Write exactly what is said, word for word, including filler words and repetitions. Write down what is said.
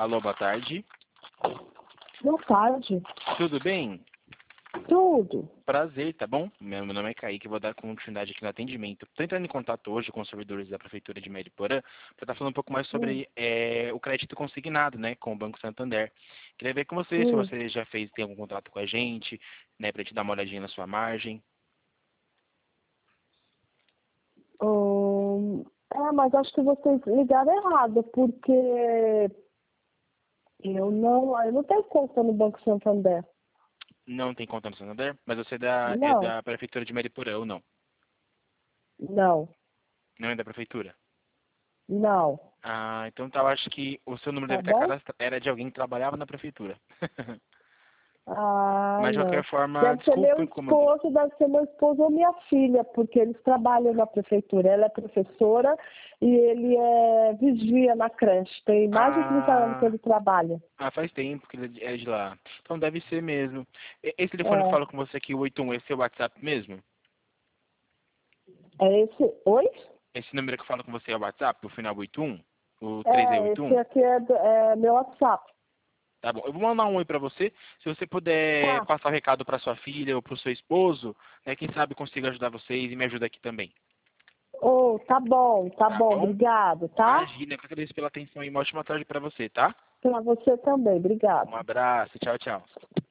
Alô, boa tarde. Boa tarde. Tudo bem? Tudo. Prazer, tá bom? Meu meu nome é Kaique, eu vou dar continuidade aqui no atendimento. Estou entrando em contato hoje com os servidores da Prefeitura de Mariporã para estar falando um pouco mais Hum, sobre é, o crédito consignado, né, com o Banco Santander. Queria ver com você se hum. você já fez, tem algum contato com a gente, né, para te dar uma olhadinha na sua margem. Hum, é, mas acho que vocês ligaram errado, porque eu não, eu não tenho conta no Banco Santander. Não tem conta no Santander, mas você é da, é Não, da Prefeitura de Mariporã ou não? não, Não é da Prefeitura? não. Ah, então tá, eu acho que o seu número deve Tá estar bom? cadastrado, era de alguém que trabalhava na Prefeitura. Ah, Mas de qualquer não. forma, Deve ser meu desculpa incomodar. esposo, deve ser meu esposo ou minha filha, porque eles trabalham na prefeitura. Ela é professora e ele é vigia na creche. Tem mais de trinta anos que Ah, ele trabalha. ah, faz tempo que ele é de lá. Então deve ser mesmo. E- Esse telefone que É, fala com você aqui, o oito um, esse é o WhatsApp mesmo? é esse. Oi? Esse número que fala com você é o WhatsApp, o final oito um? O É, esse três seis oito um? aqui é, do- é meu WhatsApp. Tá bom. Eu vou mandar um oi pra você. Se você puder Tá. passar o recado pra sua filha ou pro seu esposo, né, quem sabe eu consigo ajudar vocês e me ajuda aqui também. Oh, tá bom, tá Tá bom, bom? obrigado, tá? Imagina, eu que agradeço pela atenção e uma ótima tarde pra você, tá? Pra você também, obrigado. Um abraço. Tchau, tchau.